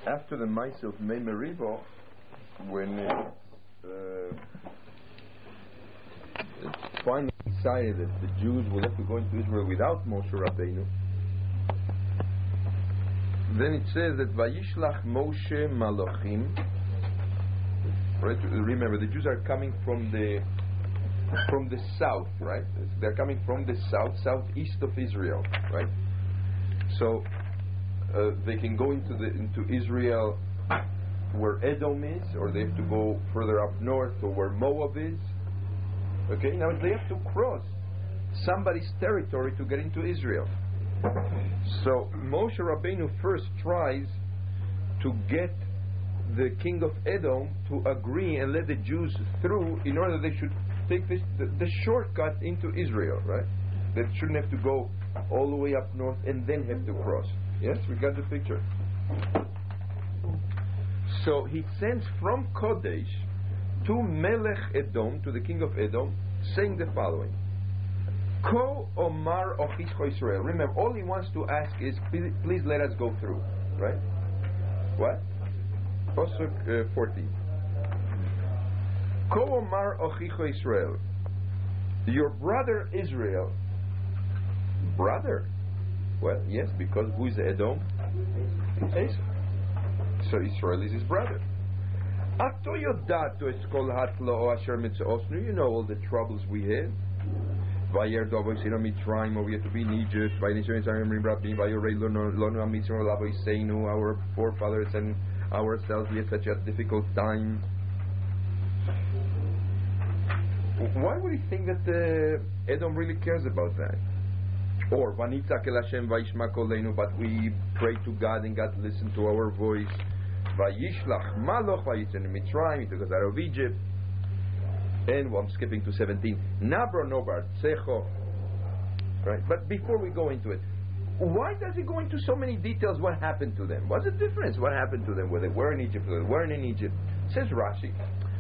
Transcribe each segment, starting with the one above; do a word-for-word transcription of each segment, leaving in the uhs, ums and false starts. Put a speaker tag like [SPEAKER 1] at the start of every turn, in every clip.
[SPEAKER 1] after the mice of Mei Meribo, when uh, uh, it's finally decided that the Jews will have to go into Israel without Moshe Rabbeinu, then it says that Vayishlach Moshe Malachim. Right? Remember, the Jews are coming from the from the south, right? They're coming from the south, southeast of Israel, right? So uh, they can go into the into Israel where Edom is, or they have to go further up north, or where Moab is. Okay, now they have to cross somebody's territory to get into Israel. So Moshe Rabbeinu first tries to get the king of Edom to agree and let the Jews through in order they should take this, the, the shortcut into Israel, right? They shouldn't have to go all the way up north and then have to cross. Yes, we got the picture. So he sends from Kodesh to Melech Edom, to the king of Edom, saying the following: Ko Omar Ochischo Israel. Remember, all he wants to ask is, please, please let us go through, right? What? Pasuk uh, fourteen. Ko Omar Ochicho Israel, your brother Israel. Brother? Well, yes, because who is Edom? Esau. So Israel is his brother. Ato yodato eskol hatlo o asher mitzaosnu. You know all the troubles we had. Vayer dovo sino mitzrayim, we had to be in Egypt. Vayinishem Israel rabbi, vayorei lono lono amitzim lavo iseinu. Our forefathers and ourselves, we had such a difficult time. Why would he think that uh, Edom really cares about that? Or Vanitzak el Hashem vayishma koleinu, but we pray to God and God listened to our voice. Vayishlach maloch vayitzenu mitzrayim, he took us out of Egypt. And well, I'm skipping to seventeen. Nabro nobar tsecho. Right. But before we go into it, why does he go into so many details? What happened to them? What's the difference? What happened to them? Whether they were in Egypt, whether they weren't in Egypt? Says Rashi.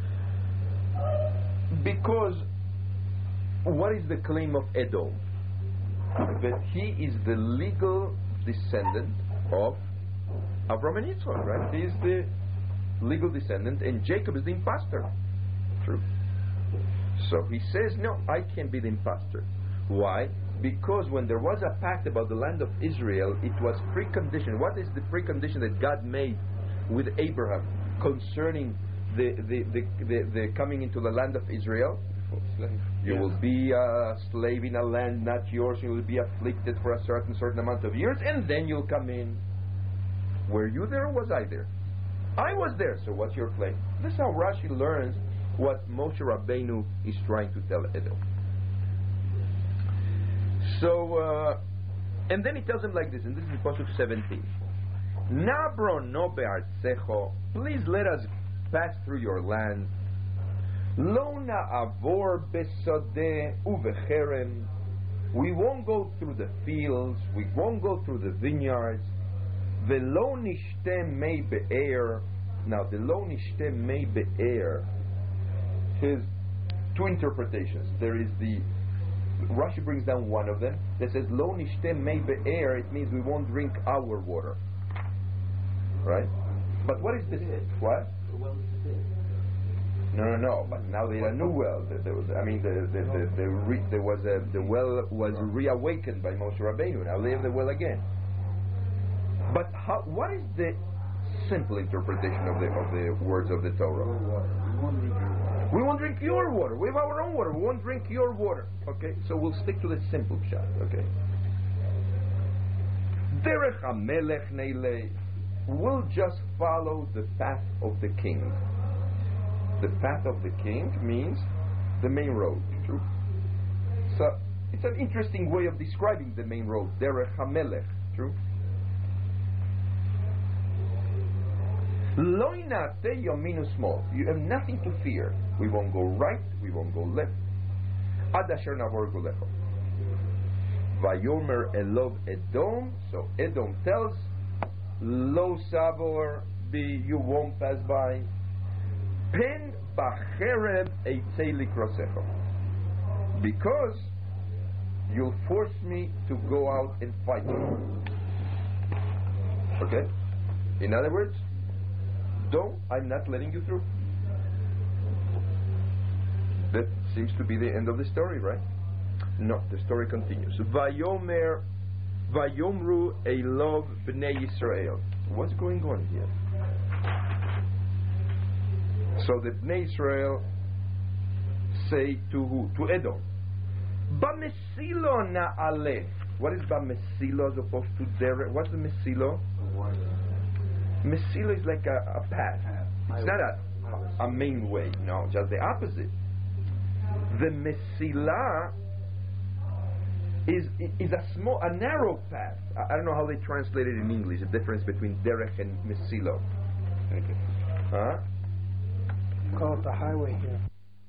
[SPEAKER 1] Because what is the claim of Edom? That he is the legal descendant of Abraham and Yitzchak, right? He is the legal descendant, and Jacob is the impostor. True. So he says, no, I can't be the impostor. Why? Because when there was a pact about the land of Israel, it was preconditioned. What is the precondition that God made with Abraham concerning the the, the, the, the coming into the land of Israel? You yeah. will be a slave in a land not yours. You will be afflicted for a certain certain amount of years, and then you'll come in. Were you there or was I there? I was there. So what's your claim? This is how Rashi learns what Moshe Rabbeinu is trying to tell Edom. So, uh, and then he tells him like this, and this is in Pasuk seventeen. Nabro no be'artzecho, please let us pass through your land. Lo na'avor besodeh uvecherem, we won't go through the fields, we won't go through the vineyards. Velo nishte mei be'er. Now, the lo nishte mei be'er has two interpretations. There is the Rashi brings down one of them that says lo nishte mei be'er. It means we won't drink our water, right? But what is this? What? No, no, no. But now they had a new well. There was, I mean, the the, the, the re, there was a the well was reawakened by Moshe Rabbeinu. Now they have the well again. But how, what is the simple interpretation of the of the words of the Torah? We won't drink your water. We have our own water. We won't drink your water. Okay, so we'll stick to the simple shot. Okay. Derech HaMelech Neilei. We'll just follow the path of the king. The path of the king means the main road. True. So it's an interesting way of describing the main road. Derech HaMelech. True. Loinate yominu small. You have nothing to fear. We won't go right. We won't go left. Ad asher navor golecho. Vayomer elov Edom. So Edom tells, Lo savor be, you won't pass by. Pen bachereb eitzei likrosecho. Because you'll force me to go out and fight you. Okay? In other words, don't, I'm not letting you through. That seems to be the end of the story, right? No, the story continues. Vayomer, Vayomru Elov Bnei Yisrael. What's going on here? So the Bnei Israel say to who? To Edom. Bamesilo na'aleh. What is Bamesilo as opposed to Derech? What's the Mesilo? Mesilo is like a, a path. It's not a, a main way. No, just the opposite. The Mesilah is is a small, a narrow path. I, I don't know how they translate it in English. The difference between Derech and Mesilo. Okay. Huh?
[SPEAKER 2] Call it the highway here.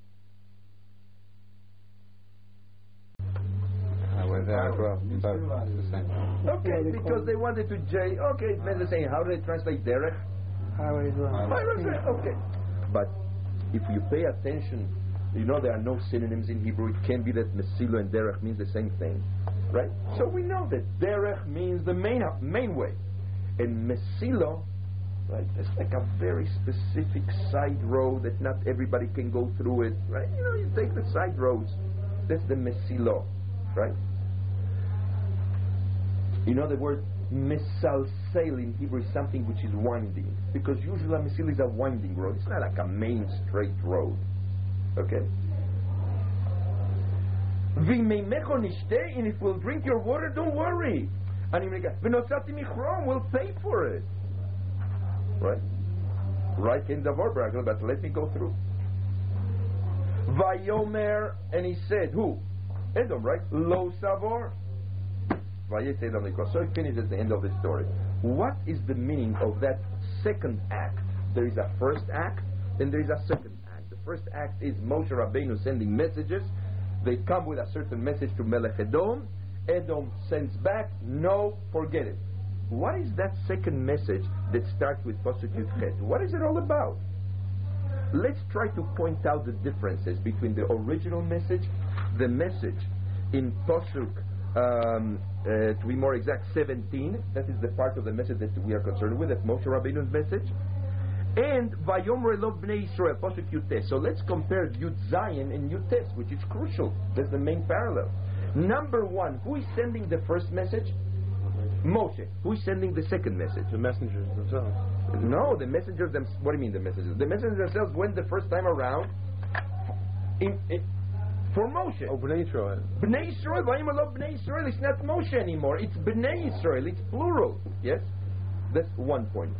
[SPEAKER 3] Highway there as well. Both the same.
[SPEAKER 1] Okay,
[SPEAKER 2] Yeah, they
[SPEAKER 1] because they wanted to J. Okay, it meant the same. How do they translate Derech?
[SPEAKER 2] Highway is wrong.
[SPEAKER 1] Okay. But if you pay attention, you know there are no synonyms in Hebrew. It can be that Mesilo and Derech means the same thing, right? So we know that Derech means the main main way, and Mesilo, right? It's like a very specific side road that not everybody can go through it, right? You know, you take the side roads. That's the Mesilo, right? You know the word Mesalsel in Hebrew is something which is winding, because usually a Mesilo is a winding road. It's not like a main straight road. Okay. And if we'll drink your water, don't worry. We'll pay for it. Right? Right in the Vorbragel, but let me go through. Vayomer, and he said, who? Edom, right? Lo Savor. So it finishes the end of the story. What is the meaning of that second act? There is a first act, then there is a second act. The first act is Moshe Rabbeinu sending messages. They come with a certain message to Melech Edom. Edom sends back, no, forget it. What is that second message that starts with Pasuk Yud Chet? What is it all about? Let's try to point out the differences between the original message, the message in Pasuk, um, uh, to be more exact, seventeen. That is the part of the message that we are concerned with, that's Moshe Rabbeinu's message. And Vayomer Elov Bnei Yisrael, Pasuk Yutes. So let's compare Yud Zayin and Yutes, which is crucial. That's the main parallel. Number one, who is sending the first message? Moshe. Who is sending the second message?
[SPEAKER 3] The messengers themselves.
[SPEAKER 1] No, the messengers them. What do you mean the messengers? The messengers themselves went the first time around in, in, for Moshe.
[SPEAKER 3] Oh, Bnei Israel.
[SPEAKER 1] Bnei Israel, Vayomer Elov Bnei Israel. It's not Moshe anymore. It's Bnei Israel. It's plural. Yes? That's one point.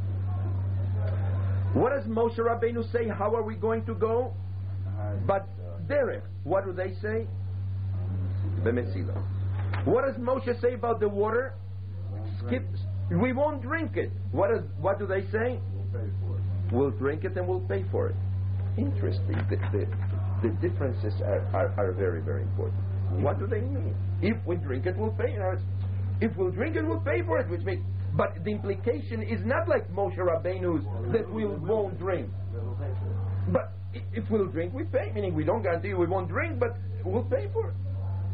[SPEAKER 1] What does Moshe Rabbeinu say? How are we going to go? But Derech. What do they say? B'Mesila. What does Moshe say about the water? Skip. We won't drink it. What does? What do they say?
[SPEAKER 4] We'll pay for it.
[SPEAKER 1] We'll drink it and we'll pay for it. Interesting. The, the, the differences are, are, are very, very important. What do they mean? If we drink it, we'll pay for it. If we'll drink it, we'll pay for it. Which means, but the implication is not like Moshe Rabbeinu's that we won't drink. But if we'll drink, we pay. Meaning we don't guarantee we won't drink, but we'll pay for it.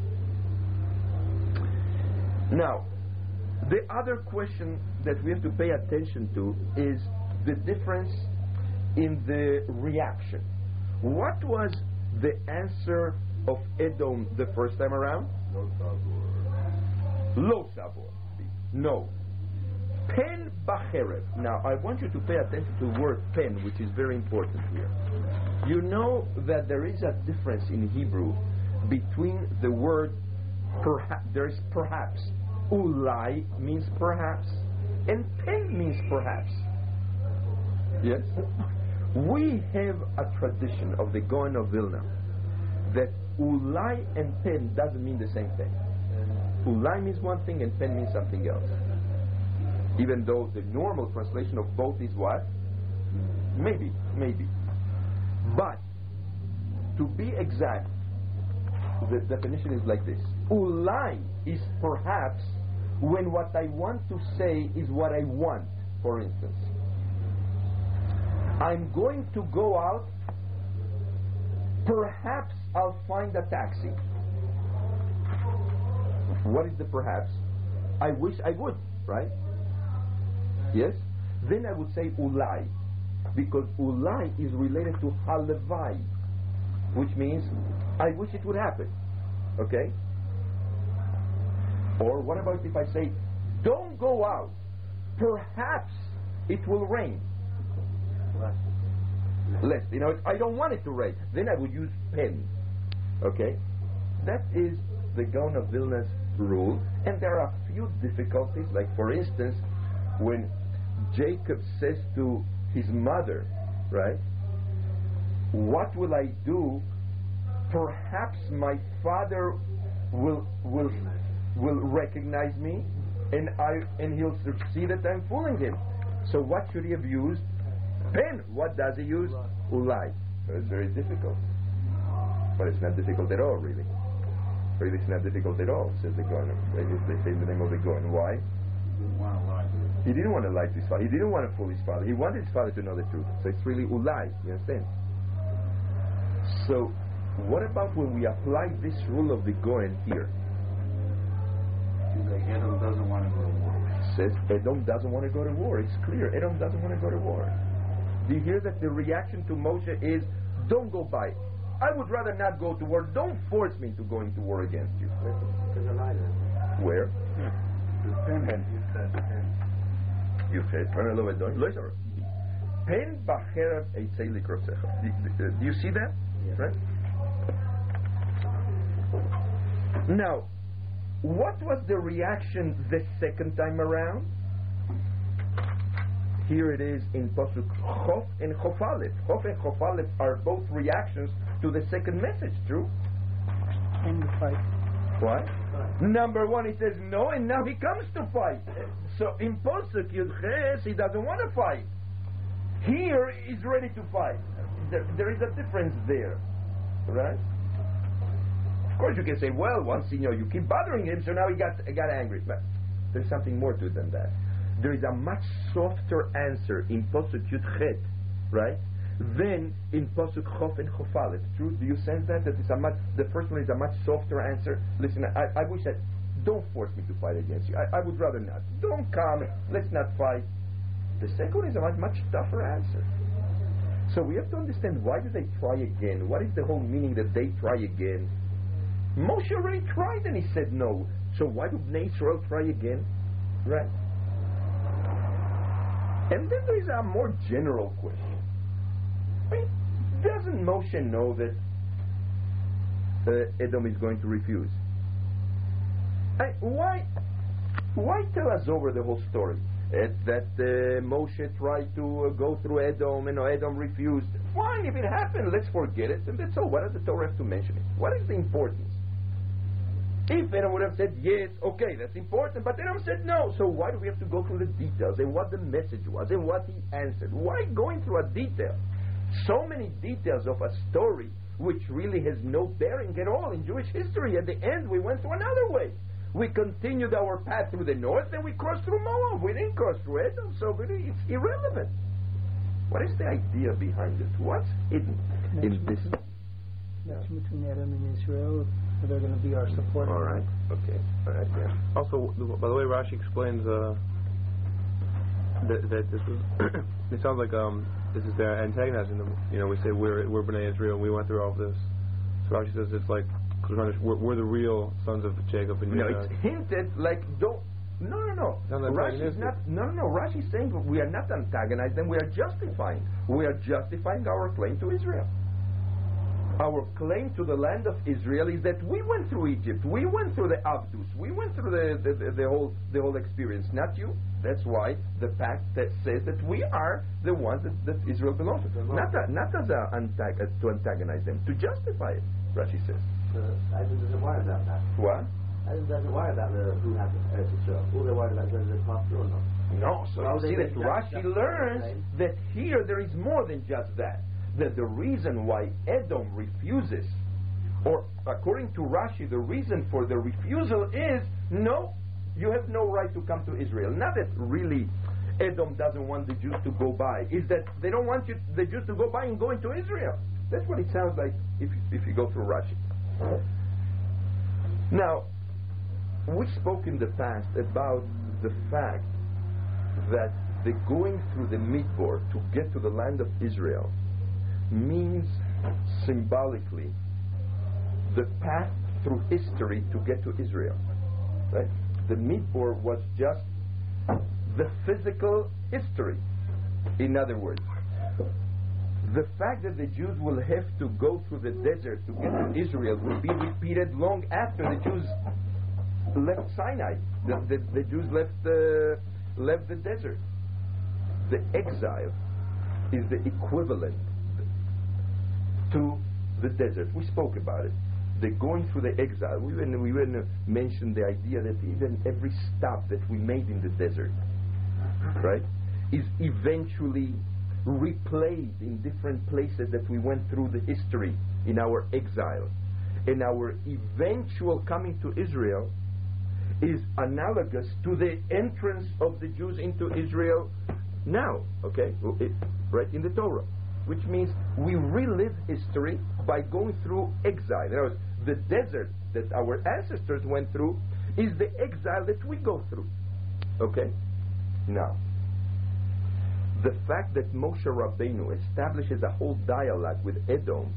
[SPEAKER 1] Now, the other question that we have to pay attention to is the difference in the reaction. What was the answer of Edom the first time around?
[SPEAKER 4] No sabor.
[SPEAKER 1] Lo sabor. No. Pen bacherev. Now, I want you to pay attention to the word pen, which is very important here. You know that there is a difference in Hebrew between the word perhaps. There is perhaps. Ulai means perhaps, and pen means perhaps. Yes? We have a tradition of the Gaon of Vilna that ulai and pen doesn't mean the same thing. Ulai means one thing and pen means something else. Even though the normal translation of both is what? Maybe, maybe. But, to be exact, the definition is like this. Ulai is perhaps when what I want to say is what I want. For instance, I'm going to go out, perhaps I'll find a taxi. What is the perhaps? I wish I would, right? Yes? Then I would say ulai. because ulai is related to halevai, which means I wish it would happen. Okay? Or what about if I say, don't go out, perhaps it will rain. Less. You know, I don't want it to rain. Then I would use pen. Okay? That is the Gaon of Vilna's rule. And there are a few difficulties. Like, for instance, when Jacob says to his mother, right, what will I do? Perhaps my father will will will recognize me, and I and he'll see that I'm fooling him. So what should he have used? Pen. What does he use? Ulai. So it's very difficult. But it's not difficult at all, really. Really, it's not difficult at all, says the Gaon. They say in the name of the Gaon. Why? He didn't want to lie to his father. He didn't want to fool his father. He wanted his father to know the truth. So it's really ulai. You understand? So, what about when we apply this rule of the Gaon here?
[SPEAKER 4] Like Edom doesn't want to go to war.
[SPEAKER 1] Says Edom doesn't want to go to war. It's clear. Edom doesn't want to go to war. Do you hear that the reaction to Moshe is, don't go by. I would rather not go to war. Don't force me into going to war against you. Where? You said, Pen b'cherem eitzei likrosecha. Do you see that? Right? Now, what was the reaction the second time around? Here it is in Pasuk Chof and Chof Aleph. Chof and Chof Aleph are both reactions to the second message, true?
[SPEAKER 2] And the fight.
[SPEAKER 1] What? Number one, he says no, and now he comes to fight. So in Pasuk Yud Ches, he doesn't want to fight. Here, he's ready to fight. There, there is a difference there, right? Of course, you can say, well, once you know you keep bothering him, so now he got got angry. But there's something more to it than that. There is a much softer answer in Pasuk Yud Chet, right? Than in Pasuk Chof and Chof Aleph. True? Do you sense that? That is a much. The first one is a much softer answer. Listen, I, I wish that. Don't force me to fight against you. I, I would rather not. Don't come. Let's not fight. The second one is a much, much tougher answer. So we have to understand, why do they try again? What is the whole meaning that they try again? Moshe already tried and he said no. So why do Bnei Israel try again? Right? And then there is a more general question. I mean, doesn't Moshe know that uh, Edom is going to refuse? I, why, why tell us over the whole story? Uh, that uh, Moshe tried to uh, go through Edom and Edom refused. Fine, if it happened, let's forget it, and that's all. Why does the Torah have to mention it? What is the importance? If Edom would have said yes, okay, that's important, but Edom said no, so why do we have to go through the details and what the message was and what he answered? Why going through a detail? So many details of a story which really has no bearing at all in Jewish history. At the end, we went through another way. We continued our path through the north, and we crossed through Moab. We didn't cross through Edom, so really it's irrelevant. What is the idea behind it? What's hidden in this?
[SPEAKER 2] Connection between Edom and Israel, they're going to be our support.
[SPEAKER 1] All right, okay. All right, yeah.
[SPEAKER 3] Also, by the way, Rashi explains uh, that, that this is. It sounds like um, this is their antagonizing them. You know, we say we're we're Bnei Israel. We went through all of this. So Rashi says it's like. We're, we're the real sons of Jacob and Judah.
[SPEAKER 1] No, it's hinted like don't. No, no, no.
[SPEAKER 3] no
[SPEAKER 1] Rashi is not. No, no, no. Rashi is saying we are not antagonizing them. We are justifying. We are justifying our claim to Israel. Our claim to the land of Israel is that we went through Egypt. We went through the Abdus. We went through the the, the, the whole the whole experience. Not you. That's why the pact that says that we are the ones that, that Israel belongs to. Not a, not as a antag- uh, to antagonize them. To justify it. Rashi says.
[SPEAKER 5] Uh, Isaac doesn't worry about that.
[SPEAKER 1] What?
[SPEAKER 5] Isaac doesn't worry about the, who has the Eretz Yisrael. All they're worried about is whether they pass through or not.
[SPEAKER 1] No, so
[SPEAKER 5] Well,
[SPEAKER 1] you see
[SPEAKER 5] they-
[SPEAKER 1] that
[SPEAKER 5] they-
[SPEAKER 1] Rashi
[SPEAKER 5] that's-
[SPEAKER 1] learns
[SPEAKER 5] that's
[SPEAKER 1] that here there is more than just that. That the reason why Edom refuses, or according to Rashi, the reason for the refusal is, no, you have no right to come to Israel. Not that really Edom doesn't want the Jews to go by. Is that they don't want you, the Jews to go by and go into Israel. That's what it sounds like if, if you go through Rashi. Now, we spoke in the past about the fact that the going through the Midbar to get to the land of Israel means symbolically the path through history to get to Israel. Right? The Midbar was just the physical history. In other words, the fact that the Jews will have to go through the desert to get to Israel will be repeated long after the Jews left Sinai. The, the, the Jews left the, left the desert. The exile is the equivalent to the desert. We spoke about it. The going through the exile. We even, we even mentioned the idea that even every stop that we made in the desert, right, is eventually replayed in different places that we went through the history in our exile. And our eventual coming to Israel is analogous to the entrance of the Jews into Israel now, okay, it, right, in the Torah, which means we relive history by going through exile. In other words, the desert that our ancestors went through is the exile that we go through, okay? Now, the fact that Moshe Rabbeinu establishes a whole dialogue with Edom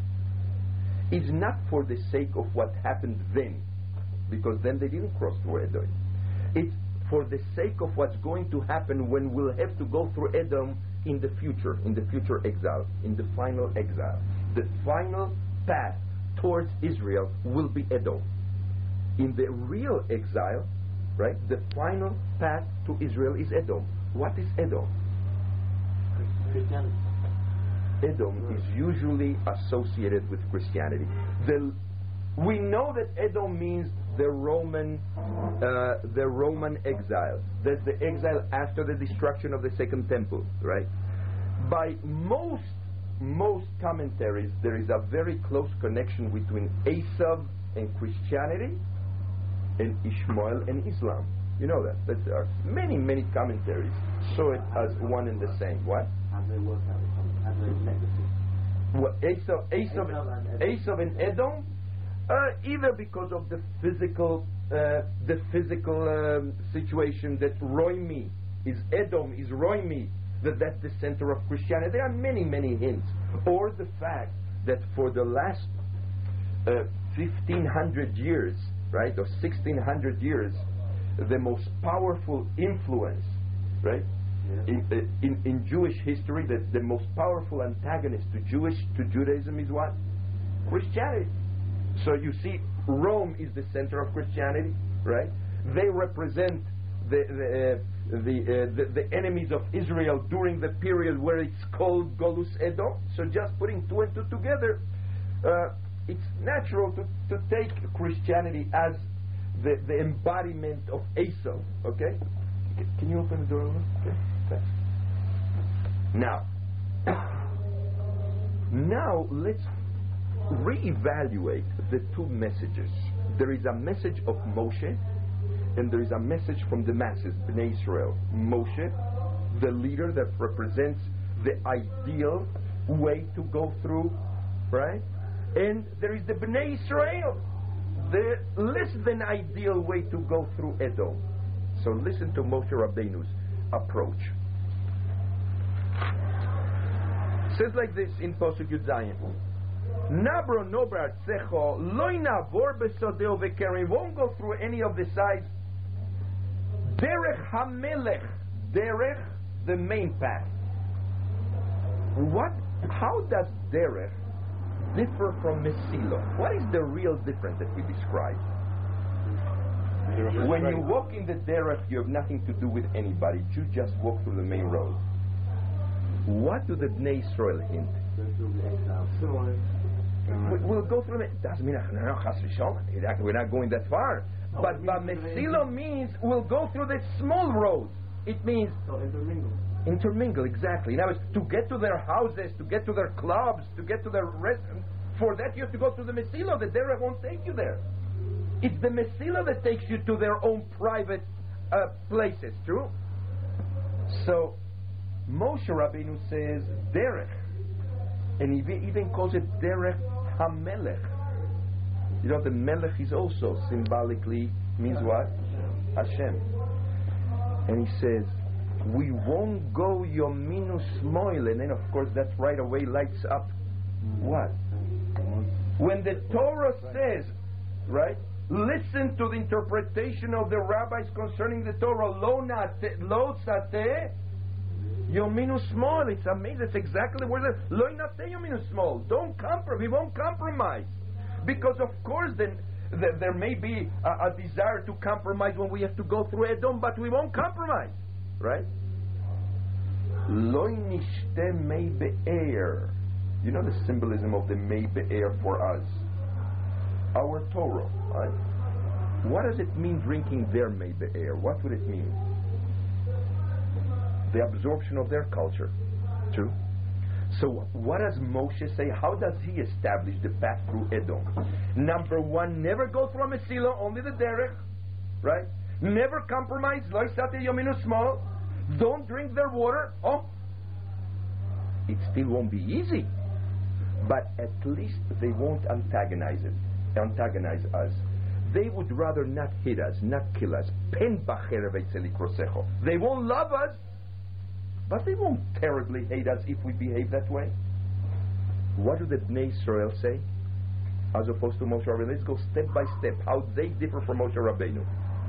[SPEAKER 1] is not for the sake of what happened then, because then they didn't cross through Edom. It's for the sake of what's going to happen when we'll have to go through Edom in the future, in the future exile, in the final exile. The final path towards Israel will be Edom. In the real exile, right, the final path to Israel is Edom. What is Edom?
[SPEAKER 5] Christianity.
[SPEAKER 1] Edom is usually associated with Christianity. The, we know that Edom means the Roman, uh, the Roman exile. That's the exile after the destruction of the Second Temple, right? By most most commentaries, there is a very close connection between Esav and Christianity, and Ishmael and Islam. You know that. That there are many many commentaries show it as one and the same. What?
[SPEAKER 5] How do they work out? How do they connect the two?
[SPEAKER 1] What, Esav, Esav, Esav and Edom, uh, either because of the physical, uh, the physical um, situation that Roimi is Edom, is Roimi, that that's the center of Christianity. There are many, many hints. Or the fact that for the last uh, fifteen hundred years, right, or sixteen hundred years, the most powerful influence, right,
[SPEAKER 5] Yeah.
[SPEAKER 1] in, uh, in in Jewish history, the, the most powerful antagonist to Jewish to Judaism is what? Christianity. So you see, Rome is the center of Christianity, right? They represent the the uh, the, uh, the the enemies of Israel during the period where it's called Golus Edom. So just putting two and two together, uh, it's natural to, to take Christianity as the, the embodiment of Esau. Okay? Can you open the door a little? Okay. Thanks. Now, now let's reevaluate the two messages. There is a message of Moshe, and there is a message from the masses, Bnei Israel. Moshe, the leader that represents the ideal way to go through, right? And there is the Bnei Israel, the less than ideal way to go through Edom. So listen to Moshe Rabbeinu's approach. It says like this in Posuk Yud Zayin. Nabro nobar tzecho loy navor besodeo vekerim. Won't go through any of the sides. Derech hamelech, derech, the main path. What? How does derech differ from mesilo? What is the real difference that we describe? When you walk in the derech, you have nothing to do with anybody. You just walk through the main road. What do the Bnei Israel hint? We, we'll go through it. Doesn't mean we're not going that far.
[SPEAKER 2] Oh,
[SPEAKER 1] but but mesilo means we'll go through the small roads. It means
[SPEAKER 2] So intermingle.
[SPEAKER 1] intermingle, exactly. Now, to get to their houses, to get to their clubs, to get to their restaurants, for that you have to go through the mesilo. The derech won't take you there. It's the mesilo that takes you to their own private uh, places, true? So, Moshe Rabbeinu says derech, and he even calls it derech hamelech. You know, the melech is also symbolically means what? Hashem. And he says, we won't go Yominu Smoil, and then of course that right away lights up what? When the Torah says, right, listen to the interpretation of the rabbis concerning the Torah, Lo nate, lo sate, Yominu Small. It's amazing. That's exactly where the Lo nate Yominu Small. Don't compromise. We won't compromise. Because of course then th- there may be a, a desire to compromise when we have to go through Edom, but we won't compromise. Right? Lo nishte mei be'er. You know the symbolism of the mei be'er for us? Our Torah, right? What does it mean drinking their mei be'er? What would it mean? The absorption of their culture. True? So what does Moshe say? How does he establish the path through Edom? Number one, never go through a Mesila, only the derech, right? Never compromise, lo isate yominu small. Don't drink their water. Oh, it still won't be easy, but at least they won't antagonize it, antagonize us. They would rather not hit us, not kill us. Pen b'cherev eitzel ikrosecho. They won't love us, but they won't terribly hate us if we behave that way. What do the Bnei Israel say? As opposed to Moshe Rabbeinu. Let's go step by step. How they differ from Moshe Rabbeinu.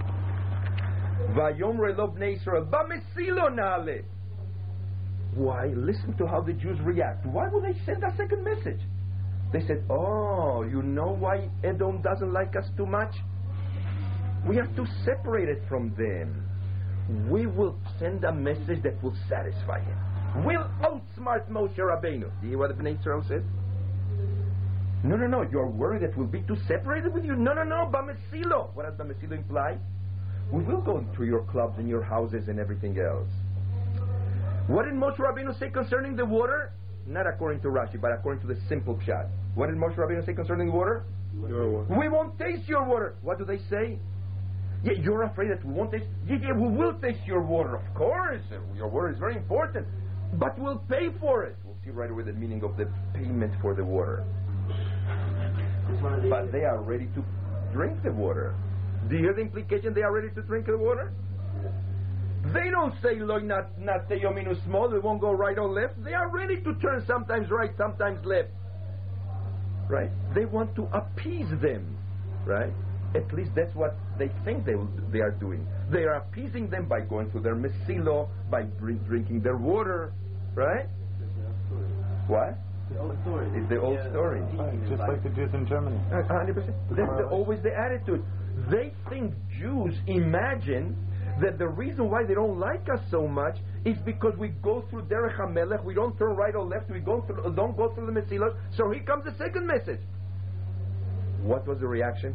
[SPEAKER 1] Vayomre lo Bnei Israel b'mesilo na'ale. Why? Listen to how the Jews react. Why would they send a second message? They said, oh, you know why Edom doesn't like us too much? We have to separate it from them. We will send a message that will satisfy him. We'll outsmart Moshe Rabbeinu. Do you hear what the Bnei Israel said? No, no, no. You're worried that we'll be too separated with you? No, no, no. Bamesilo. What does Bamesilo imply? We will go to your clubs and your houses and everything else. What did Moshe Rabbeinu say concerning the water? Not according to Rashi, but according to the simple pshat. What did Moshe Rabbeinu say concerning the water?
[SPEAKER 3] Your water.
[SPEAKER 1] We won't taste your water. What do they say? Yeah, you're afraid that we won't taste. Yeah, yeah, we will taste your water, of course. Your water is very important, but we'll pay for it. We'll see right away the meaning of the payment for the water. But they are ready to drink the water. Do you hear the implication? They are ready to drink the water. They don't say lo not not yominu small. They won't go right or left. They are ready to turn sometimes right, sometimes left. Right? They want to appease them. Right? At least that's what they think they will, they are doing. They are appeasing them by going to their mesilo, by drink, drinking their water, right? What?
[SPEAKER 5] The old story.
[SPEAKER 1] It's the old
[SPEAKER 5] yeah.
[SPEAKER 1] story.
[SPEAKER 4] Right, just like the Jews in Germany.
[SPEAKER 1] one hundred percent. That's the, always the attitude. They think Jews imagine that the reason why they don't like us so much is because we go through Derech HaMelech, we don't turn right or left, we go through, don't go through the Mesilos. So here comes the second message. What was the reaction?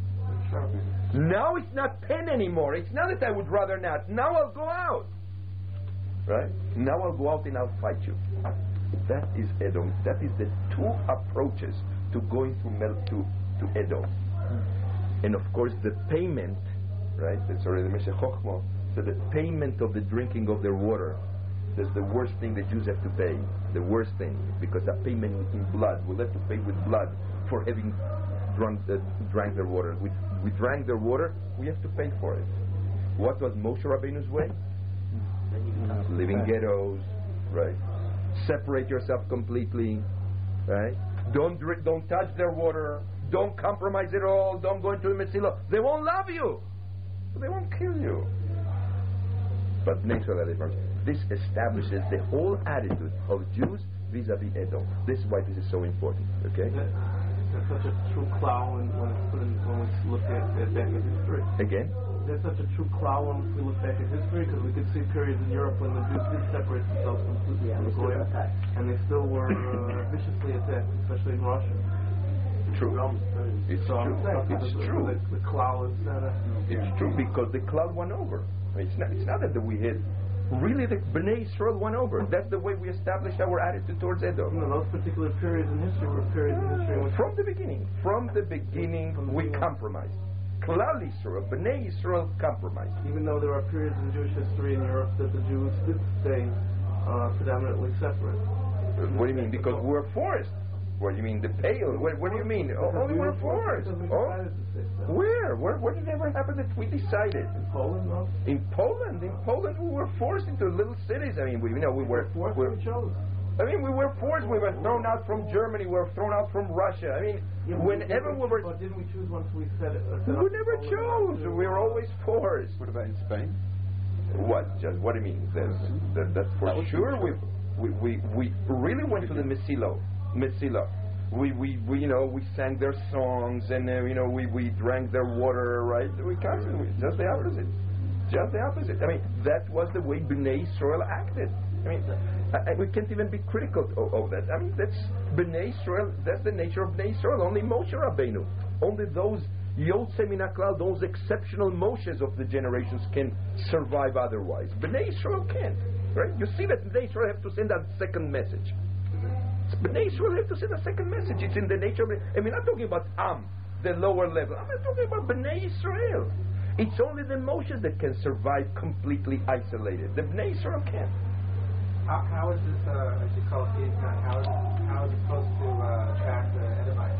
[SPEAKER 1] Now it's not pen anymore. It's not that I would rather not. Now I'll go out. Right? Now I'll go out and I'll fight you. That is Edom. That is the two approaches to going to Mel to, to Edom. And of course the payment, right? That's already the Meshech Chochmah. So the payment of the drinking of their water, that's the worst thing the Jews have to pay. The worst thing. Because the payment in blood. We'll have to pay with blood for having drunk, uh, drank their water. We, we drank their water, we have to pay for it. What was Moshe Rabbeinu's way? Live in ghettos, right? Separate yourself completely, right? Don't drink, don't touch their water. Don't compromise at all. Don't go into the Mesila. They won't love you. They won't kill you. But this establishes the whole attitude of Jews vis-a-vis Edom. This is why this is so important. Okay?
[SPEAKER 6] There's such a true cloud when, when, it's put in, when we look at, at back at history.
[SPEAKER 1] Again?
[SPEAKER 6] There's such a true cloud when we look back at history, because we could see periods in Europe when the Jews did separate themselves completely
[SPEAKER 5] Yeah,
[SPEAKER 6] from the
[SPEAKER 5] they still
[SPEAKER 6] Goyim,
[SPEAKER 5] attacked.
[SPEAKER 6] and they still were uh, viciously attacked, especially in Russia.
[SPEAKER 1] True. It's
[SPEAKER 6] So
[SPEAKER 1] true.
[SPEAKER 6] I'm saying
[SPEAKER 1] It's
[SPEAKER 6] the,
[SPEAKER 1] true.
[SPEAKER 6] The, the cloud is not a...
[SPEAKER 1] It's true because the cloud won over. It's not. It's not that we hit. Really, the Bnei Israel won over. That's the way we established our attitude towards Edom.
[SPEAKER 6] You know, those particular periods in history were periods in history in which
[SPEAKER 1] From the beginning. From the beginning,
[SPEAKER 6] From the
[SPEAKER 1] we
[SPEAKER 6] beginning.
[SPEAKER 1] compromised. Klal Israel, Bnei Israel compromised.
[SPEAKER 6] even though there are periods in Jewish history in Europe that the Jews did stay uh, predominantly separate.
[SPEAKER 1] What do you mean? Because we're forced. What do you mean the pale? What, what do you mean? Oh, only we're forced.
[SPEAKER 6] Because we
[SPEAKER 1] Oh,
[SPEAKER 6] decided to say so.
[SPEAKER 1] where? Where? Where did it ever happen that we decided?
[SPEAKER 6] In Poland, no?
[SPEAKER 1] In Poland, in Poland, we were forced into little cities. I mean, we, you know, we were.
[SPEAKER 6] Forced
[SPEAKER 1] we're,
[SPEAKER 6] we chose.
[SPEAKER 1] I mean, we were forced. We were thrown out from Germany. We were thrown out from Russia. I mean,
[SPEAKER 6] Yeah, but
[SPEAKER 1] whenever we were,
[SPEAKER 6] But didn't we choose once we said it? uh, set
[SPEAKER 1] we
[SPEAKER 6] up
[SPEAKER 1] never
[SPEAKER 6] Poland?
[SPEAKER 1] chose. We were always forced.
[SPEAKER 4] What about in Spain?
[SPEAKER 1] What? Just what do you mean? There's, that, that's for
[SPEAKER 4] That was
[SPEAKER 1] sure. We,
[SPEAKER 4] true.
[SPEAKER 1] we we we really went to the Mesilo, Mesilo. We, we we you know we sang their songs and uh, you know we, we drank their water, right? We constantly just the opposite, just the opposite. I mean that was the way Bnei Israel acted. I mean I, I- we can't even be critical of, of that. I mean that's Bnei Israel. That's the nature of Bnei Israel. Only Moshe Rabbeinu, only those Yotzei min haklal, those exceptional Moshes of the generations can survive otherwise. Bnei Israel can't. Right? You see that Bnei Israel have to send a second message. Bnei Israel have to send a second message. It's in the nature of it. I mean, I'm talking about Am, the lower level. I'm not talking about Bnei Israel. It's only the Moshes that can survive completely isolated. The Bnei Israel can't.
[SPEAKER 7] How, how is this, uh, as you call it, done? How is, how is it supposed to uh, attract the Edomites?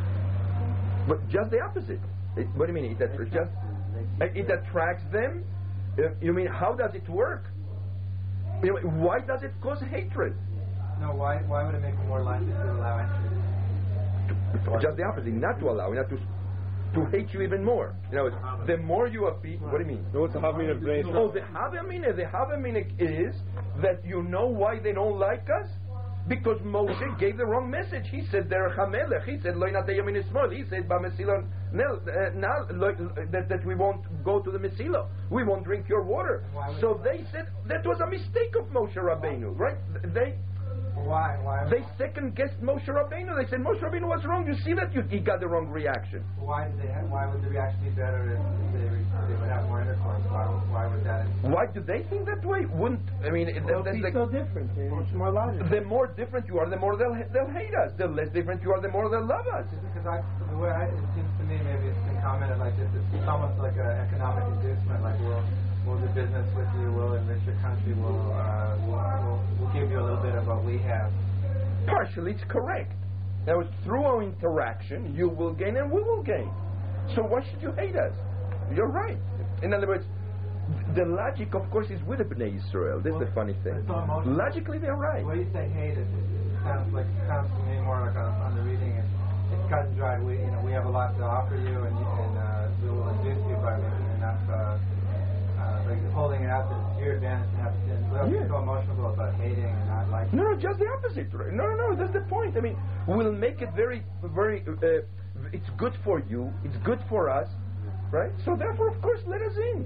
[SPEAKER 1] But just the opposite. It, what do you mean? It, att- just, uh, it attracts them? Uh, you mean, how does it work? You know, why does it cause hatred?
[SPEAKER 7] No, why why would it make it more likely to allow entry?
[SPEAKER 1] Just the opposite, not to allow, not to to hate you even more. You know, the more you appease, what do you mean?
[SPEAKER 3] No, what's the Havamina of Bnei
[SPEAKER 1] Oh,
[SPEAKER 3] Israel?
[SPEAKER 1] the Havamina, the Havamina is that you know why they don't like us? Because Moshe gave the wrong message. He said, Derech HaMelech. He said, Lo Yinatei Yamin Ismol. He said, B'Mesilo Nel, uh, now, lo- that, that we won't go to the Mesilo. We won't drink your water. So they said, that was a mistake of Moshe Rabbeinu, right? They
[SPEAKER 7] Why? Why?
[SPEAKER 1] they second guessed Moshe Rabbeinu. They said, Moshe Rabbeinu was wrong. You see that? You, he got the wrong reaction.
[SPEAKER 7] Why did they? Have, why would the reaction be better if they, they would have more intercourse? Why? Why would that?
[SPEAKER 1] Why do they think that way? Wouldn't, I mean, that,
[SPEAKER 2] Well,
[SPEAKER 1] that's
[SPEAKER 2] be
[SPEAKER 1] like,
[SPEAKER 2] so different. It's more logical.
[SPEAKER 1] the more different you are, the more they'll, they'll hate us. The less different you are, the more they'll love us.
[SPEAKER 7] Because I, the way I, it seems to me, maybe it's been commented like this. It's almost like an economic inducement. Like we'll we'll do business with you. We'll enrich your country. We'll uh, we'll, we'll we'll give you a little bit of what we have.
[SPEAKER 1] Partially, it's correct. Now, through our interaction, you will gain and we will gain. So why should you hate us? You're right. In other words, the logic, of course, is with the Bnei Israel. This is the funny thing.
[SPEAKER 7] It's not emotional.
[SPEAKER 1] Logically, they're right.
[SPEAKER 7] The way you say hate, it, it sounds like it sounds to me more like on, on the reading. It's, it's cut and dried. We you know we have a lot to offer you, and, you, and uh, we will induce you by making enough. Uh, uh, like holding it out that it's your advantage to have sin. We don't
[SPEAKER 1] Yeah.
[SPEAKER 7] get so emotional about hating and not liking.
[SPEAKER 1] No, no, just the opposite. right? No, no, no, that's the point. I mean, we'll make it very, very, uh, it's good for you, it's good for us, right? So therefore, of course, let us in.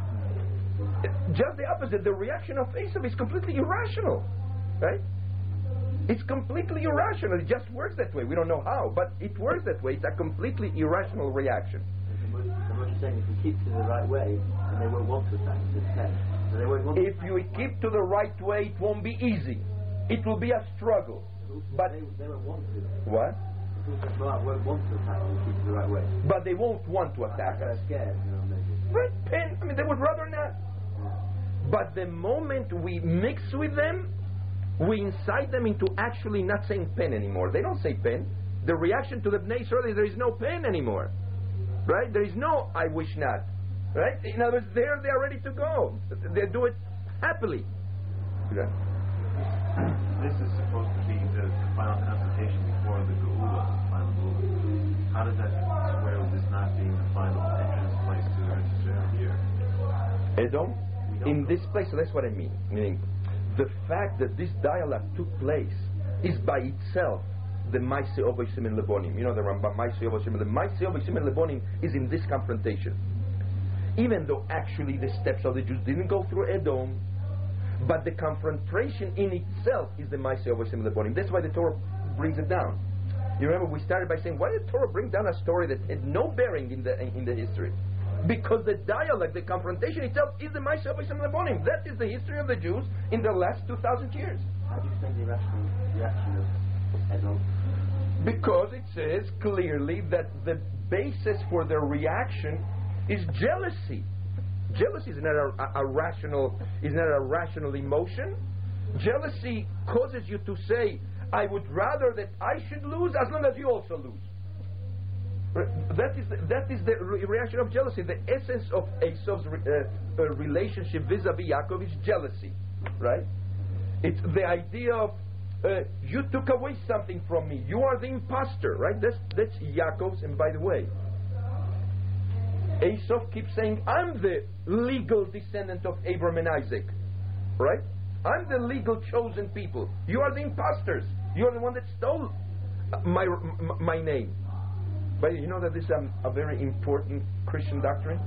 [SPEAKER 1] Just the opposite. The reaction of Esav is completely irrational, right? It's completely irrational. It just works that way. We don't know how, but it works that way. It's a completely irrational reaction.
[SPEAKER 5] So what you're saying is if you keep to the right way, and they won't want to attack the ten. So they won't want
[SPEAKER 1] If you keep to the right way, it won't be easy. It will be a struggle.
[SPEAKER 5] to.
[SPEAKER 1] But
[SPEAKER 5] they, they won't want to.
[SPEAKER 1] what?
[SPEAKER 5] The people that Moab won't want to attack if you keep to the right way.
[SPEAKER 1] But they won't want to attack us.
[SPEAKER 5] They're scared, you know, maybe.
[SPEAKER 1] Right, pen. I mean, they would rather not. But the moment we mix with them, we incite them into actually not saying pen anymore. They don't say pen. The reaction to the Bnei Israel is there is no pen anymore. Right? There is no I wish not. Right? In other words, there they are ready to go. They do it happily. Yeah.
[SPEAKER 8] This is supposed to be the final confrontation before the Geula, the final Geula. How does that square with this not being the final entrance place to the Israel here?
[SPEAKER 1] Edom, in this place, so that's what I mean. Meaning, the fact that this dialogue took place is by itself the Maaseh Ovosim and Lebonim. You know the Rambam, Maaseh Ovosim. The Maaseh Ovosim and Lebonim is in this confrontation. Even though actually the steps of the Jews didn't go through Edom, but the confrontation in itself is the Maaseh Ovosim and Lebonim. That's why the Torah brings it down. You remember we started by saying, why did the Torah bring down a story that had no bearing in the in the history? Because the dialogue, the confrontation itself is the Maaseh Ovosim and Lebonim. That is the history of the Jews in the last two thousand years.
[SPEAKER 5] How do you explain the irrational reaction of Edom?
[SPEAKER 1] Because it says clearly that the basis for their reaction is jealousy. Jealousy is not a, a, a rational is not a rational emotion. Jealousy causes you to say, I would rather that I should lose as long as you also lose. That is the, that is the re- reaction of jealousy. The essence of Esau's re- uh, uh, relationship vis-a-vis Yaakov is jealousy, right? It's the idea of uh, you took away something from me. You are the imposter, right? That's that's Yaakov's. And by the way, Esau keeps saying, "I'm the legal descendant of Abraham and Isaac, right? I'm the legal chosen people. You are the imposters. You are the one that stole my m- my name." But you know that this is um, a very important Christian doctrine?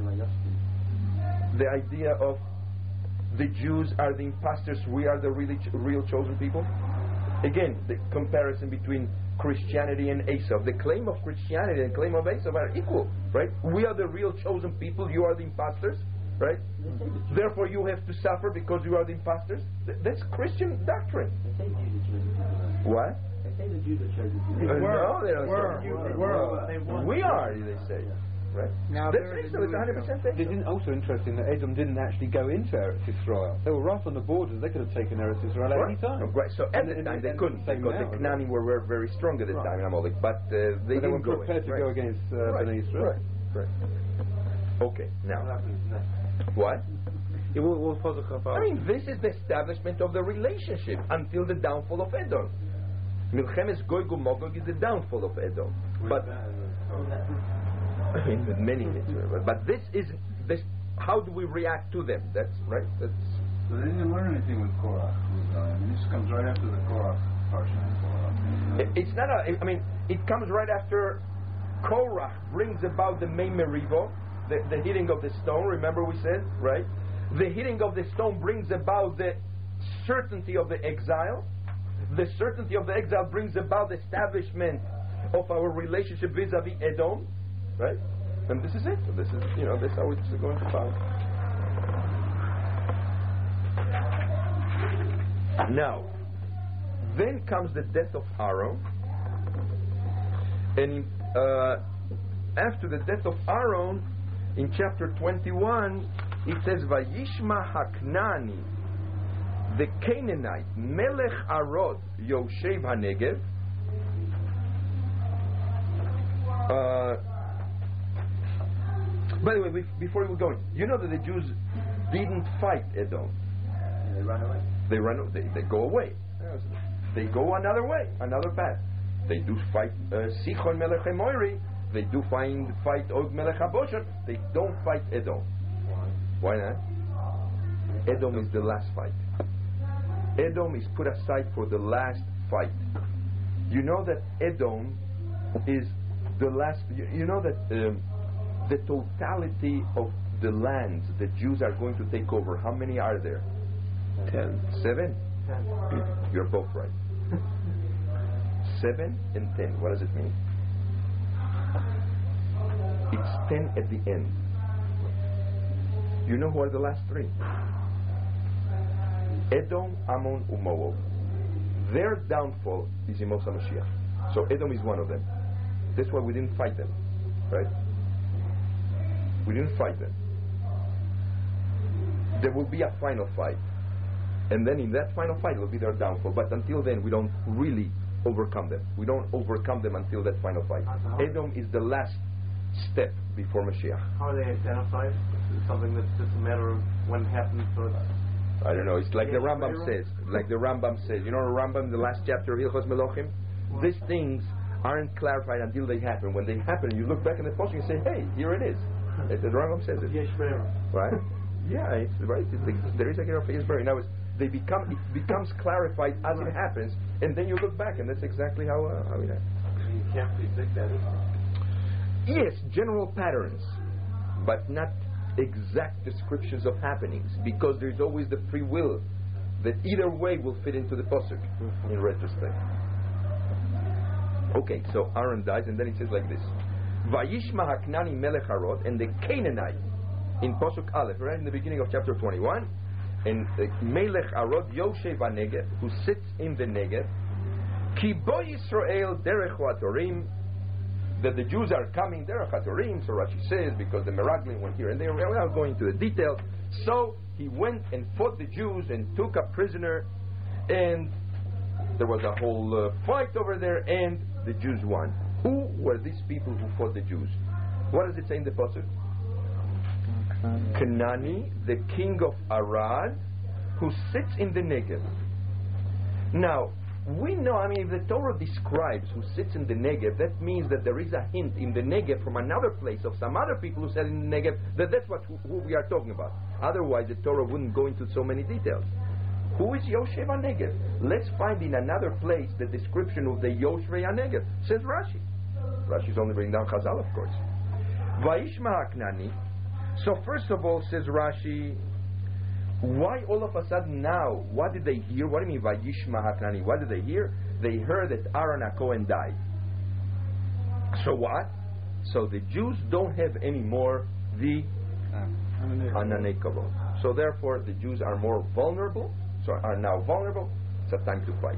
[SPEAKER 1] The idea of the Jews are the imposters, we are the really ch- real chosen people. Again, the comparison between Christianity and Esau. The claim of Christianity and the claim of Esau are equal, right? We are the real chosen people, you are the imposters, right? Therefore you have to suffer because you are the imposters. Th- that's Christian doctrine. What?
[SPEAKER 5] They say the Jews are chosen.
[SPEAKER 1] Uh, no, they don't
[SPEAKER 2] Were.
[SPEAKER 1] say.
[SPEAKER 2] Were.
[SPEAKER 5] They want
[SPEAKER 1] We
[SPEAKER 5] to.
[SPEAKER 1] are, they say. Right?
[SPEAKER 2] Now
[SPEAKER 1] That's
[SPEAKER 2] they're
[SPEAKER 1] Esau,
[SPEAKER 2] the
[SPEAKER 1] it's one hundred percent Esau.
[SPEAKER 4] It's also interesting that Edom didn't actually go into Eretz Israel. They were right on the borders. They could have taken Eretz Israel at any
[SPEAKER 1] Right.
[SPEAKER 4] time.
[SPEAKER 1] No, right. So at
[SPEAKER 4] And-
[SPEAKER 1] the
[SPEAKER 4] and-
[SPEAKER 1] time they
[SPEAKER 4] and
[SPEAKER 1] couldn't
[SPEAKER 4] taken
[SPEAKER 1] because
[SPEAKER 4] them
[SPEAKER 1] the
[SPEAKER 4] out,
[SPEAKER 1] Knaanim were, were very strong at the
[SPEAKER 4] Right.
[SPEAKER 1] time in Amalek, but uh, they
[SPEAKER 4] But they
[SPEAKER 1] didn't
[SPEAKER 4] were
[SPEAKER 1] go in.
[SPEAKER 4] prepared to
[SPEAKER 1] right.
[SPEAKER 4] go against uh,
[SPEAKER 1] right.
[SPEAKER 4] Bnei Israel.
[SPEAKER 1] Right. Right. Okay. Now, what?
[SPEAKER 3] Yeah, we'll, we'll pause a couple.
[SPEAKER 1] I mean, this is the establishment of the relationship until the downfall of Edom. Milchemes Gog uMagog is the downfall of Edom. But I mean, many mitzvahs. But this is this. How do we react to them? That's right. That's
[SPEAKER 9] So they didn't learn anything with Korach. With, uh, I mean, this comes right after the Korach portion.
[SPEAKER 1] It- It's not a. I mean, it comes right after Korach brings about the Mei Merivo, the, the hitting of the stone. Remember we said, right? The hitting of the stone brings about the certainty of the exile. The certainty of the exile brings about the establishment of our relationship vis-a-vis Edom, right? And this is it. This is, you know, this is how it's going to follow. Now, then comes the death of Aaron, and in, uh, after the death of Aaron, in chapter twenty-one, it says, "Vayishma Haknani, the Canaanite, Melech Arod, Yoshev HaNegev." Uh, by the way, bef- before we go in, you know that the Jews didn't fight Edom.
[SPEAKER 5] They run away.
[SPEAKER 1] They run. They, they go away. They go another way, another path. They do fight uh, Sichon Melech HaMoiri. They do find fight Og Melech HaBosher. They don't fight Edom. Why not? Edom is the last fight. Edom is put aside for the last fight. You know that Edom is the last. You, you know that um, the totality of the lands the Jews are going to take over. How many are there?
[SPEAKER 3] Ten.
[SPEAKER 1] Seven. You're both right. Seven and ten. What does it mean? It's ten at the end. You know who are the last three? Edom, Ammon, and Moab. Their downfall is in Moshe Mashiach. So Edom is one of them. That's why we didn't fight them, right? We didn't fight them. There will be a final fight. And then in that final fight will be their downfall. But until then, we don't really overcome them. We don't overcome them until that final fight. Edom is the last step before Mashiach.
[SPEAKER 6] How are they identified? Is it something that's just a matter of when it happens? So it's
[SPEAKER 1] I don't know. It's like the
[SPEAKER 6] Yes,
[SPEAKER 1] Rambam
[SPEAKER 6] Pharaoh?
[SPEAKER 1] says. Like the Rambam says. You know the Rambam, the last chapter of Hilchos Melochim? These things aren't clarified until they happen. When they happen, you look back in the post and you say, hey, here it is. It- the Rambam says it.
[SPEAKER 6] Yesh Pharaoh.
[SPEAKER 1] Right? Yeah, it's right. It's the, there is a Gerah for Yisrael. Now, it's, they become, it becomes clarified as it happens, and then you look back, and that's exactly how, uh, how it happens.
[SPEAKER 6] I mean, you can't predict that.
[SPEAKER 1] Yes, general patterns, but not exact descriptions of happenings, because there's always the free will that either way will fit into the pasuk in retrospect. Okay, so Aaron dies, and then it says like this: Vayishma Haknani Melech Harod, and the Canaanite in pasuk Aleph, right in the beginning of chapter twenty-one, and uh, Melech Harod Yoshev HaNegev, who sits in the Negev, Ki bo Yisrael derech ha'torim, that the Jews are coming derech ha'torim, so Rashi says, because the Meraglim went here and there. We are not going into the detail. So he went and fought the Jews and took a prisoner, and there was a whole uh, fight over there, and the Jews won. Who were these people who fought the Jews? What does it say in the pasuk? Kanani, the king of Arad, who sits in the Negev. Now, we know, I mean, if the Torah describes who sits in the Negev, that means that there is a hint in the Negev from another place of some other people who sit in the Negev, that that's what who, who we are talking about. Otherwise, the Torah wouldn't go into so many details. Who is Yoshev HaNegev? Let's find in another place the description of the Yoshev HaNegev. Says Rashi. Rashi's only bringing down Chazal, of course. Vayishma HaKnani. So first of all, says Rashi, why all of a sudden now? What did they hear? What do you mean by Yishma HaKnani? What did they hear? They heard that Aaron HaKohen died. So what? So the Jews don't have anymore the Ananei Kavod. So therefore the Jews are more vulnerable, so are now vulnerable. It's a time to fight.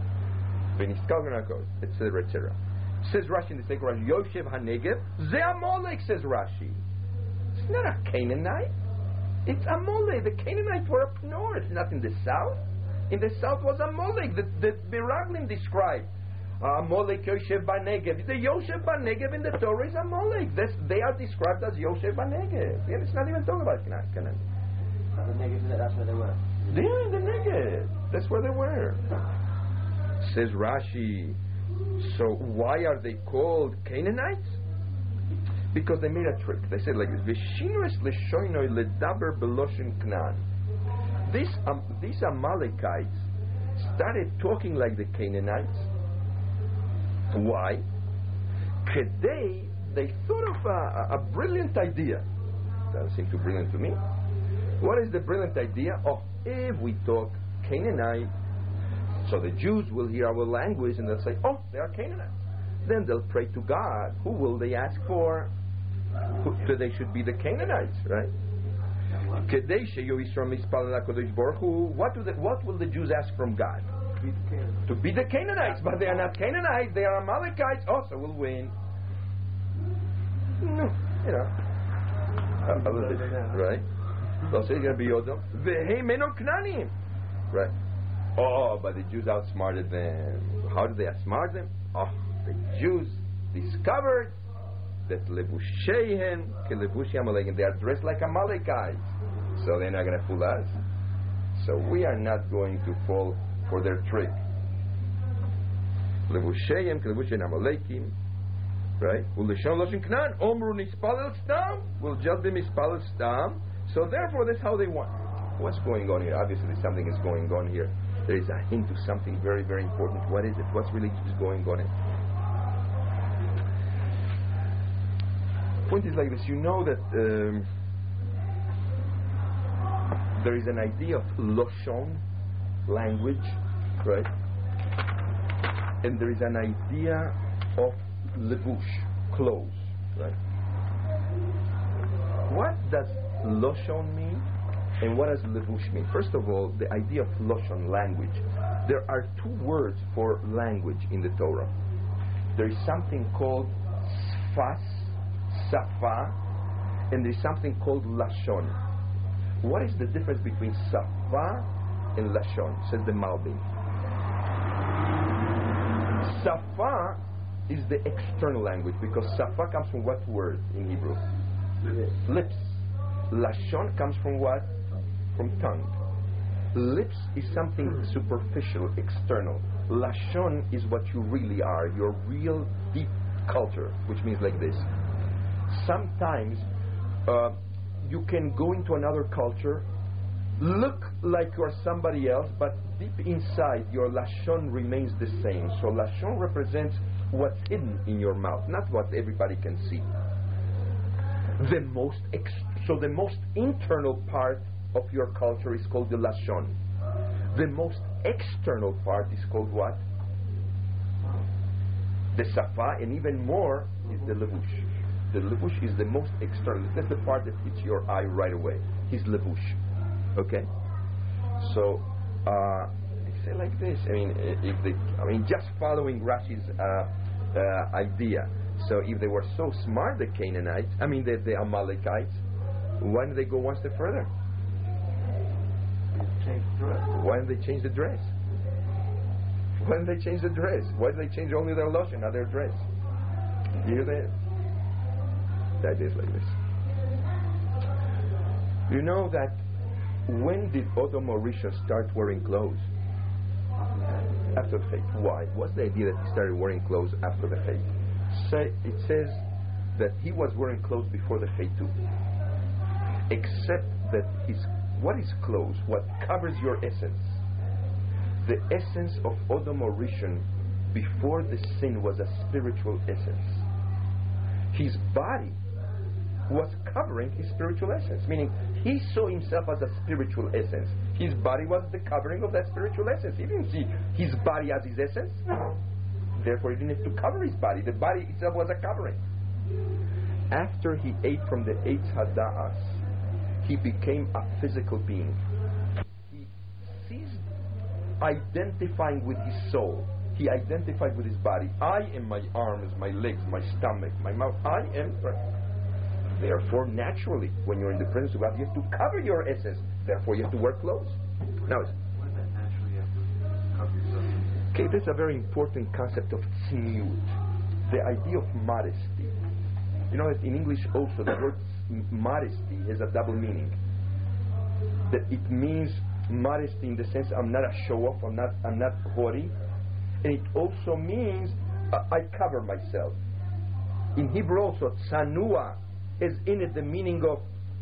[SPEAKER 1] et cetera, et cetera. Says Rashi in the second Rashi, Yoshev HaNegev, Ze Amalek, says Rashi. It's not a Canaanite. It's Amalek. The Canaanites were up north, not in the south. In the south was Amalek. The, the Miraglim described Amalek Yoshev HaNegev. The Yoshev HaNegev in the Torah is Amalek. This, they are described as Yoshev HaNegev. Yeah, it's not even talking about Canaan.
[SPEAKER 5] The Negev, that's where they were.
[SPEAKER 1] They are in the Negev. That's where they were. Says Rashi. So why are they called Canaanites? Because they made a trick. They said like this: V'shinus l'shoinoi ledaber beloshin Knan. These um, these Amalekites started talking like the Canaanites. Why? Today they thought of a, a, a brilliant idea. Doesn't seem too brilliant to me. What is the brilliant idea? Oh, if we talk Canaanite, so the Jews will hear our language and they'll say, oh, they are Canaanites. Then they'll pray to God. Who will they ask for? Who, so they should be the Canaanites, right? What, do the, what will the Jews ask from God? To be the Canaanites. But they are not Canaanites, they are Amalekites. Oh, so we'll win. No, you know. A, a little bit, right? They'll say it's going to be Yodom. Right? Oh, but the Jews outsmarted them. How did they outsmart them? Oh, the Jews discovered that Levushehem Kelevushi Amalek, they are dressed like Amalekites. So they're not going to fool us. So we are not going to fall for their trick. Levushehem Kelevushi Amalekim. Right? Uleshon Loshin Knan. Omru Nispalel Stam. Will just be Mispalel Stam. So therefore, that's how they want. What's going on here? Obviously, something is going on here. There is a hint to something very, very important. What is it? What's really going on here? Point is like this. You know that um, there is an idea of Loshon, language, right? And there is an idea of Levush, clothes, right? What does Loshon mean? And what does levush mean? First of all, the idea of loshon, language. There are two words for language in the Torah. There is something called sfas, safa, and there is something called lashon. What is the difference between safa and lashon? Says the Malbim. Safa is the external language, because safa comes from what word in Hebrew? Lips. Lips. Lashon comes from what? From tongue. Lips is something superficial, external. Lashon is what you really are, your real deep culture, which means like this. Sometimes uh, you can go into another culture, look like you're somebody else, but deep inside your Lashon remains the same. So Lashon represents what's hidden in your mouth, not what everybody can see. The most ex- so the most internal part of your culture is called the Lashon. The most external part is called what? The Safa, and even more is the Levush. The Levush is the most external. That's the part that hits your eye right away. His Levush. Okay? So, uh, say like this. I mean, if they, I mean, just following Rashi's uh, uh, idea. So, if they were so smart, the Canaanites, I mean, the, the Amalekites, why did they go one step further?
[SPEAKER 5] Change the dress.
[SPEAKER 1] Why didn't they change the dress? Why did they change the dress? Why did they change only their lotion, not their dress? You hear that? That is like this. You know that when did Odom Orisha start wearing clothes? After the faith. Why? What's the idea that he started wearing clothes after the faith? Say, it says that he was wearing clothes before the faith too. Except that his what is clothes? What covers your essence? The essence of Odom Orisha before the sin was a spiritual essence. His body was covering his spiritual essence, meaning he saw himself as a spiritual essence. His body was the covering of that spiritual essence. He didn't see his body as his essence. Therefore, he didn't have to cover his body. The body itself was a covering. After he ate from the Eitz Hada'as, he became a physical being. He ceased identifying with his soul. He identified with his body. I am my arms, my legs, my stomach, my mouth. I am... Therefore, naturally, when you're in the presence of God, you have to cover your essence. Therefore, you have to wear clothes. Now,
[SPEAKER 8] what does that naturally have to cover yourself?
[SPEAKER 1] Okay, that's a very important concept of tzniut, the idea of modesty. You know that in English also the word modesty has a double meaning. That it means modesty in the sense I'm not a show-off, I'm not, I'm not haughty, and it also means uh, I cover myself. In Hebrew also, tsanua is in it the meaning of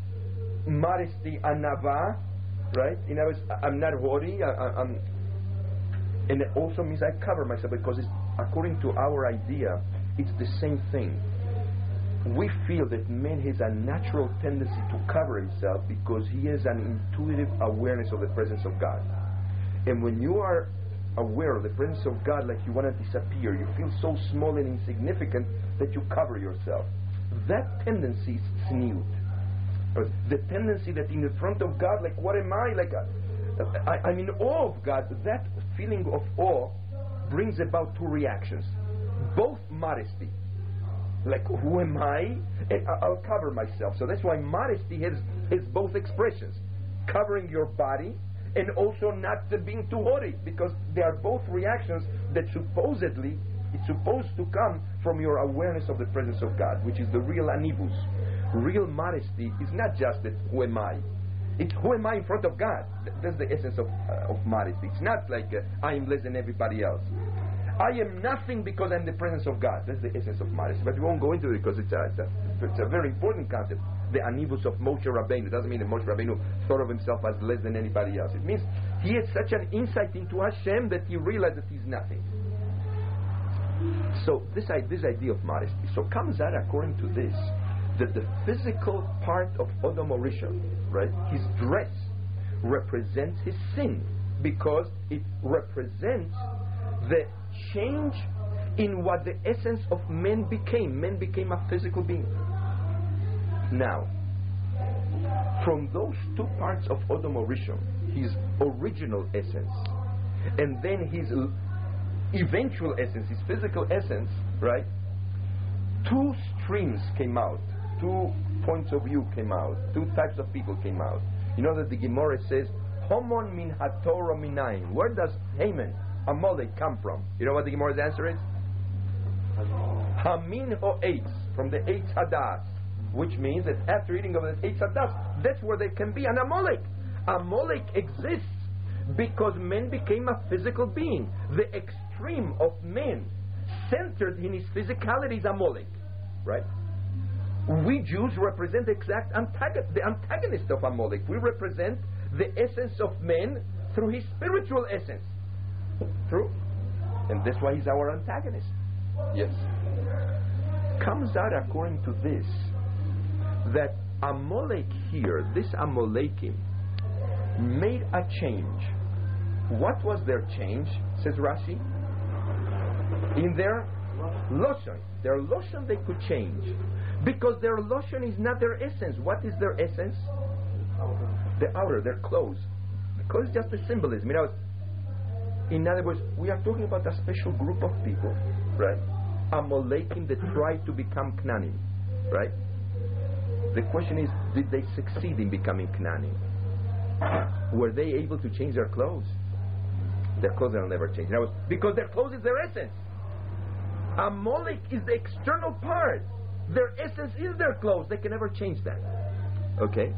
[SPEAKER 1] modesty, anava, right? In other words, I'm not haughty, I, I, I'm, and it also means I cover myself because it's, according to our idea, it's the same thing. We feel that man has a natural tendency to cover himself because he has an intuitive awareness of the presence of God. And when you are aware of the presence of God, like you want to disappear, you feel so small and insignificant that you cover yourself. That tendency is tzniut. The tendency that in the front of God, like what am I? Like a, I, I'm in awe of God. That feeling of awe brings about two reactions. Both modesty. Like, who am I? And I'll cover myself. So that's why modesty has, has both expressions. Covering your body and also not being too haughty. Because they are both reactions that supposedly, it's supposed to come from your awareness of the presence of God, which is the real anivus. Real modesty is not just that, who am I? It's who am I in front of God. That's the essence of, uh, of modesty. It's not like uh, I am less than everybody else. I am nothing because I'm the presence of God. That's the essence of modesty. But we won't go into it because it's a, it's a, it's a very important concept. The anivus of Moshe Rabbeinu. It doesn't mean that Moshe Rabbeinu thought of himself as less than anybody else. It means he had such an insight into Hashem that he realized that he's nothing. So this, this idea of modesty. So comes out according to this, that the physical part of Odom Orisha, right, his dress, represents his sin because it represents the change in what the essence of men became. Men became a physical being. Now, from those two parts of Odom Orisha, his original essence, and then his eventual essence, his physical essence, right, two streams came out. Two points of view came out. Two types of people came out. You know that the Gemara says, Homon min haTorah minayin. Where does Haman, Amalek, come from? You know what the Gemara's answer is? Hamin ho eitz, from the Eitz Hadas, which means that after eating of the Eitz Hadas, that's where there can be an Amalek. Amalek exists because man became a physical being. The extreme of man, centered in his physicality, is Amalek, right? We Jews represent the exact antagon- the antagonist of Amalek. We represent the essence of man through his spiritual essence. True? And that's why he's our antagonist. Yes. Comes out according to this, that Amalek here, this Amalekim, made a change. What was their change, says Rashi? In their loshon. Their loshon they could change. Because their loshon is not their essence. What is their essence? The outer, their clothes. Because it's just a symbolism. You know, in other words, we are talking about a special group of people, right? Amalekim that tried to become Knanim, right? The question is, did they succeed in becoming Knanim? Were they able to change their clothes? Their clothes will never change. In other words, because their clothes is their essence. Amalek is the external part. Their essence is their clothes. They can never change that. Okay?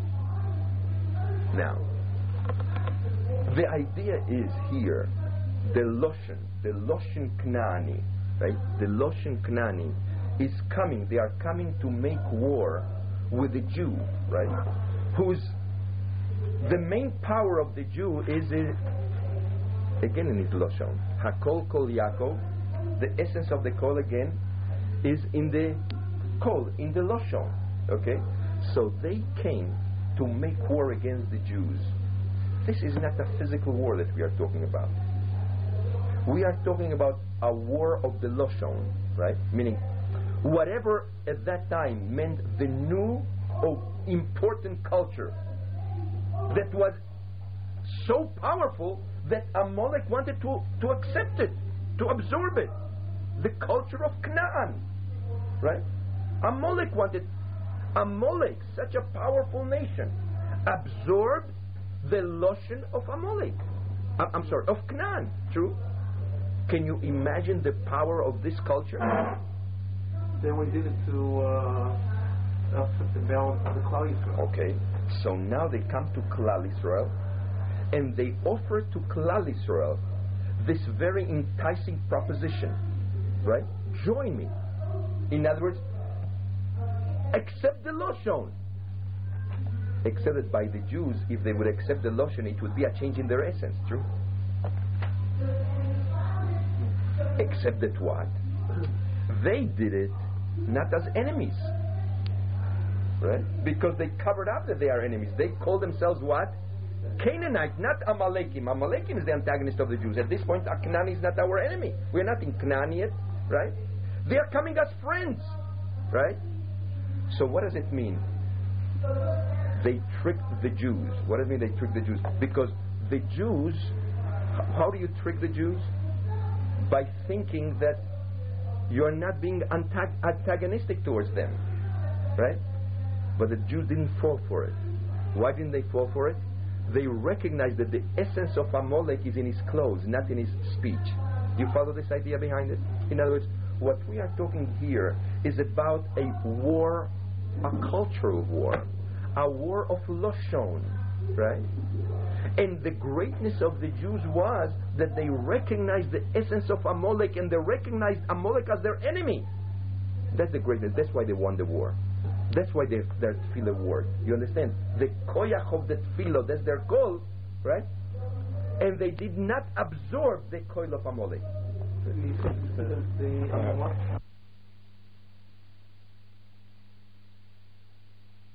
[SPEAKER 1] Now, the idea is here, the Loshen, the Loshen Knani, right? The Loshen Knani is coming. They are coming to make war with the Jew, right? Who's the main power of the Jew is, uh, again in his Loshen, Hakol Kol Yaakov. The essence of the Kol again is in the Kol, in the Loshen. Okay? So they came to make war against the Jews. This is not a physical war that we are talking about. We are talking about a war of the Loshen, right? Meaning, whatever at that time meant the new or important culture that was so powerful that Amalek wanted to, to accept it, to absorb it. The culture of Canaan, right? Amalek wanted, Amalek, such a powerful nation, absorbed the Loshen of Amalek. I'm, I'm sorry, of Canaan, true? Can you imagine the power of this culture?
[SPEAKER 6] Then we did it to uh, upset the balance of the Klal Yisrael.
[SPEAKER 1] Okay, so now they come to Klal Yisrael, and they offer to Klal Yisrael this very enticing proposition, right? Join me. In other words, accept the Loshen. Except that by the Jews, if they would accept the Loshen, it would be a change in their essence, true? Except that what? They did it not as enemies, right? Because they covered up that they are enemies. They call themselves what? Canaanite, not Amalekim. Amalekim is the antagonist of the Jews. At this point, Canaan is not our enemy. We're not in Canaan yet, right? They are coming as friends, right? So what does it mean? They tricked the Jews. What does it mean they tricked the Jews? Because the Jews, how do you trick the Jews? By thinking that you're not being antag- antagonistic towards them, right? But the Jews didn't fall for it. Why didn't they fall for it? They recognized that the essence of Amalek is in his clothes, not in his speech. You follow this idea behind it? In other words, what we are talking here is about a war, a cultural war, a war of Loshen, right? And the greatness of the Jews was that they recognized the essence of Amalek, and they recognized Amalek as their enemy. That's the greatness. That's why they won the war. That's why their their tefillah word. You understand? The koyach of the tefillah, that's their goal, right? And they did not absorb the koil of Amalek.
[SPEAKER 6] The, the, the, uh,